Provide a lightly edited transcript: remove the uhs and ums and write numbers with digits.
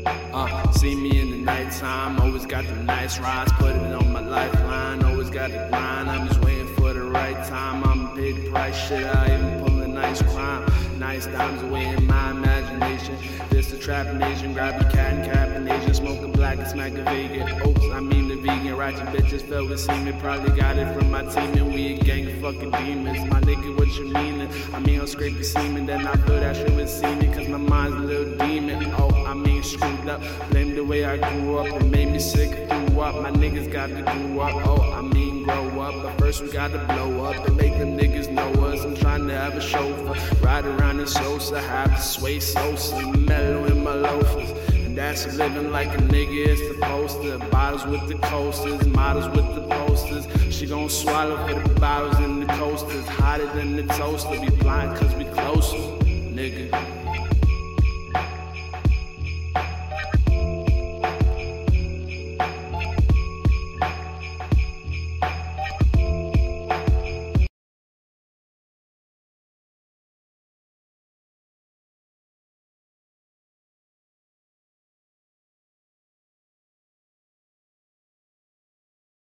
See me in the nighttime, always got the nice rhymes, put it on my lifeline, always got the grind, I'm just waiting for the right time, I'm a big price shit, I even pull a nice crime, nice dimes away in my imagination, this the trap nation, grab a cat and cap an Asian, smoking black and smack a vegan, oops, I mean the vegan, ratchet bitches filled with semen, probably got it from my team and we a gang of fucking demons, my nigga what you meaning, I mean I'll scrape your semen, then I feel that shit with semen, cause my mind's a little demon, oh, I mean screwed up, blame the way I grew up, it made me sick, threw up, my niggas got to grow up, oh, I mean grow up, but first we gotta blow up, and make them niggas know us, I'm trying to have a chauffeur, ride around in Sosa, have the sway Sosa, mellow in my loafers, and that's living like a nigga is supposed to, bottles with the coasters, models with the posters, she gon' swallow for the bottles and the coasters, hotter than the toaster, we blind cause we closer, nigga.